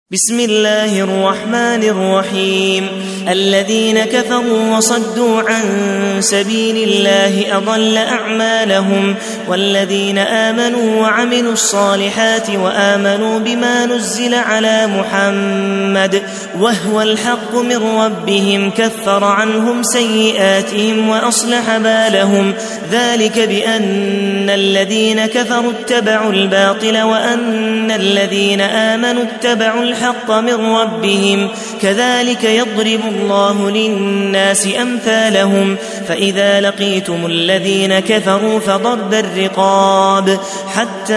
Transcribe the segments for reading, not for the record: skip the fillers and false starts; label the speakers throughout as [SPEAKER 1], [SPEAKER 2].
[SPEAKER 1] بسم الله الرحمن الرحيم. الذين كفروا وصدوا عن سبيل الله أضل أعمالهم، والذين آمنوا وعملوا الصالحات وآمنوا بما نزل على محمد وهو الحق من ربهم كفر عنهم سيئاتهم وأصلح بالهم، ذلك بأن الذين كفروا اتبعوا الباطل وأن الذين آمنوا اتبعوا الحق من ربهم، كذلك يضرب الله للناس أمثالهم. فإذا لقيتم الذين كفروا فضرب الرقاب حتى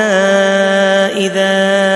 [SPEAKER 1] إذا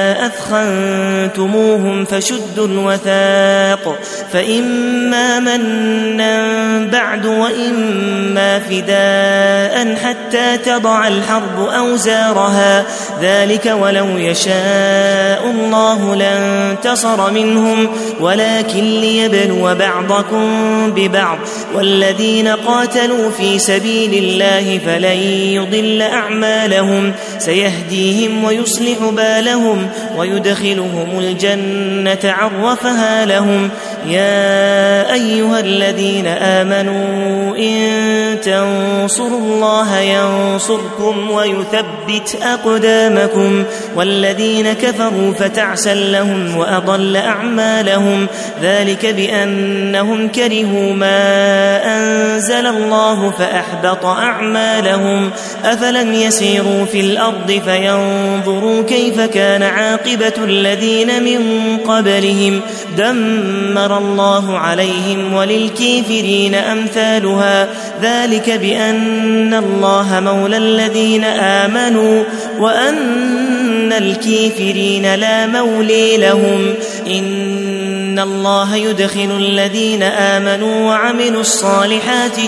[SPEAKER 1] أثخنتموهم فشدوا الوثاق، فإما منا بعد وإما فداء حتى تضع الحرب أوزارها، ذلك ولو يشاء الله لانتصر منهم ولكن ليبلو بعضكم ببعض، والذين قاتلوا في سبيل الله فلن يضل أعمالهم، سيهديهم ويصلح بالهم ويدخلهم الجنة عرفها لهم. يا أيها الذين آمنوا إن تنصروا الله ينصركم ويثبت أقدامكم، والذين كفروا فتعسا لهم وأضل أعمالهم، ذلك بأنهم كرهوا ما أنزل الله فأحبط أعمالهم. أفلم يسيروا في الأرض فينظروا كيف كان عاقبة الذين من قبلهم، دمر الله عليهم وللكافرين أمثالها، ذلك بأن الله مولى الذين آمنوا وأن الكافرين لا مولي لهم. إن الله يدخل الذين آمنوا وعملوا الصالحات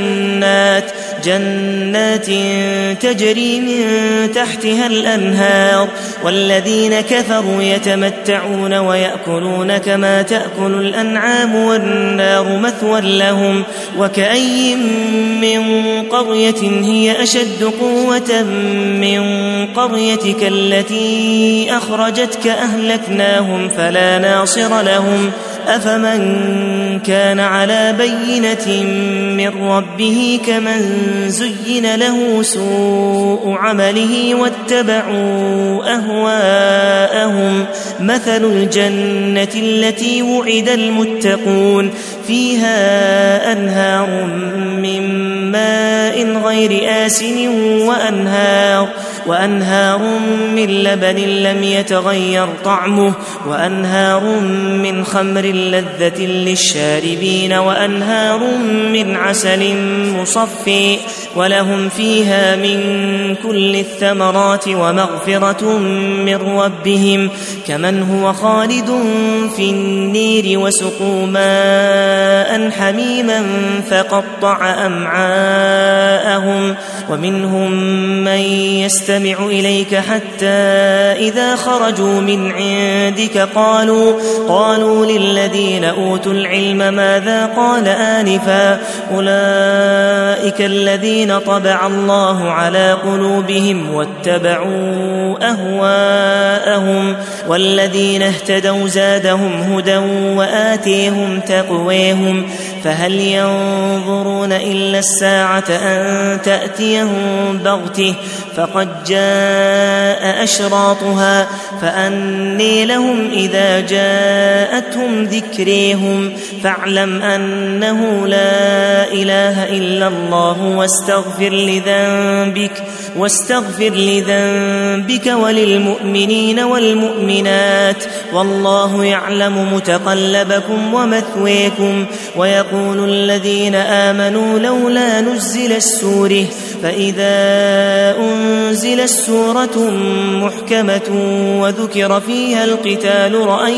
[SPEAKER 1] جنات تجري من تحتها الأنهار، والذين كفروا يتمتعون ويأكلون كما تأكل الأنعام والنار مثوى لهم. وكأي من قرية هي أشد قوة من قريتك التي أخرجتك أهلكناهم فلا ناصر لهم. أفمن كان على بينة من ربه كمن زين له سوء عمله واتبعوا أهواءهم، مثل الجنة التي وعد المتقون فيها أنهار من ماء غير آسن وأنهار من لبن لم يتغير طعمه، وأنهار من خمر لذة للشاربين، وأنهار من عسل مصفى، ولهم فيها من كل الثمرات ومغفرة من ربهم، كمن هو خالد في النير وسقوا ماء حميما فقطع أمعاءهم. ومنهم من يستمع إليك حتى إذا خرجوا من عندك قالوا للذين أوتوا العلم ماذا قال آنفا، أولئك الذين طبع الله على قلوبهم واتبعوا أهواءهم، والذين اهتدوا زادهم هدى وآتيهم تقويهم. فهل ينظرون إلا الساعة أن تأتيهم بغته فقد جاء أشراطها، فأني لهم إذا جاءتهم ذكريهم. فاعلم أنه لا إله إلا الله واستغفر لذنبك وللمؤمنين والمؤمنات، والله يعلم متقلبكم ومثويكم. ويقول الذين آمنوا لولا نزل السورة، فإذا أنزل السورة محكمة وذكر فيها القتال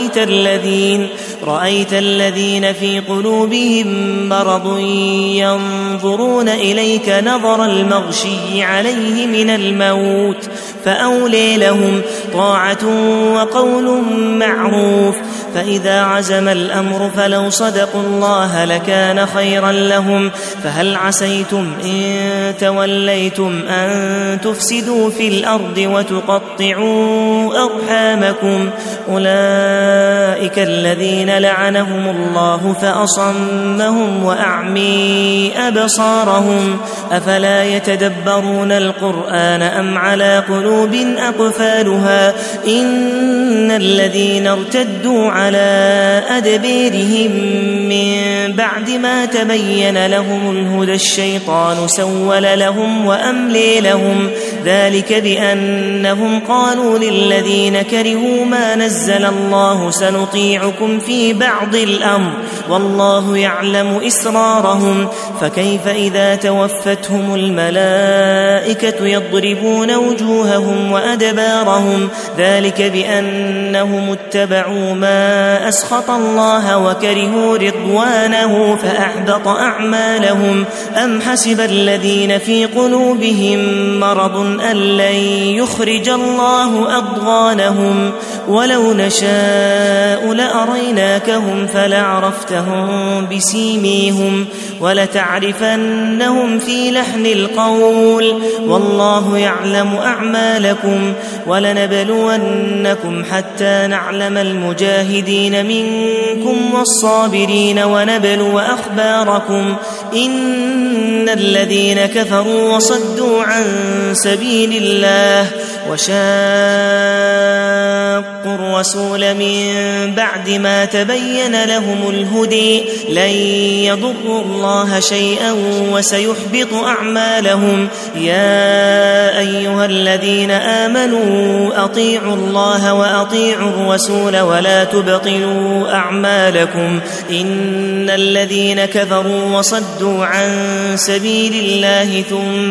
[SPEAKER 1] رأيت الذين في قلوبهم مرض ينظرون إليك نظر المغشي عليه من الموت، فأولي لهم طاعة وقول معروف. فإذا عزم الأمر فلو صدقوا الله لكان خيرا لهم. فهل عسيتم إن توليتم أن تفسدوا في الأرض وتقطعوا أرحامكم، أولئك أولئك الذين لعنهم الله فأصمهم وأعمي أبصارهم أفلا يتدبرون القرآن أم على قلوب أقفالها إن الذين ارتدوا على أدبيرهم من بعد ما تبين لهم الهدى الشيطان سول لهم وأملي لهم ذلك بأنهم قالوا للذين كرهوا ما نزل الله سنطيعكم في بعض الأمر والله يعلم إسرارهم فكيف إذا توفتهم الملائكة يضربون وجوههم وأدبارهم ذلك بأنهم اتبعوا ما أسخط الله وكرهوا رضوانه فأحبط أعمالهم أم حسب الذين في قلوبهم مرض أن لن يخرج الله أضغانهم ولو نشاء لأريناكهم فلعرفتهم بسيميهم ولتعرفنهم في لحن القول والله يعلم أعمالكم ولنبلونكم حتى نعلم المجاهدين منكم والصابرين ونبلو أخباركم إن الذين كفروا وصدوا عن سبيل الله وشاقوا الرسول من بعد ما تبين لهم الهدي لن يضروا الله شيئا وسيحبط أعمالهم يا أيها الذين آمنوا أطيعوا الله وأطيعوا الرسول ولا تبطلوا أعمالكم إن الذين كفروا وصدوا عن سبيل الله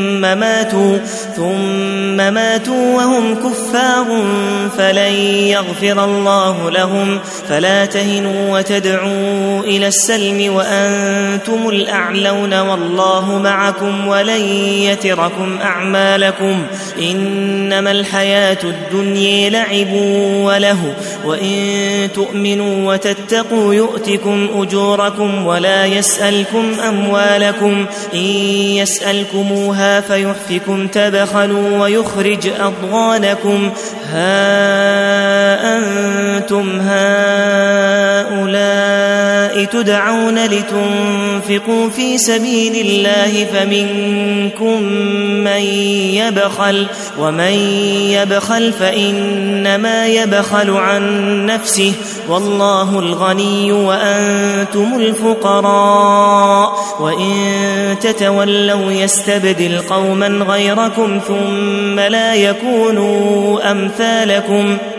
[SPEAKER 1] ثم ماتوا وهم كفار فلن يغفر الله لهم فلا تهنوا وتدعوا إلى السلم وأنتم الأعلون والله معكم ولن يتركم أعمالكم إنما الحياة الدنيا لعب وله وإن تؤمنوا وتتقوا يؤتكم أجوركم ولا يسألكم أموالكم إن يسألكموها فيحفكم تبخلوا ويخرج أضغانكم ها أنتم هؤلاء تدعون لتنفقوا في سبيل الله فمنكم من يبخل ومن يبخل فإنما يبخل عن نفسه والله الغني وأنتم الفقراء وإن تتولوا يستبدل قوما غيركم ثم لا يكونوا أمثالكم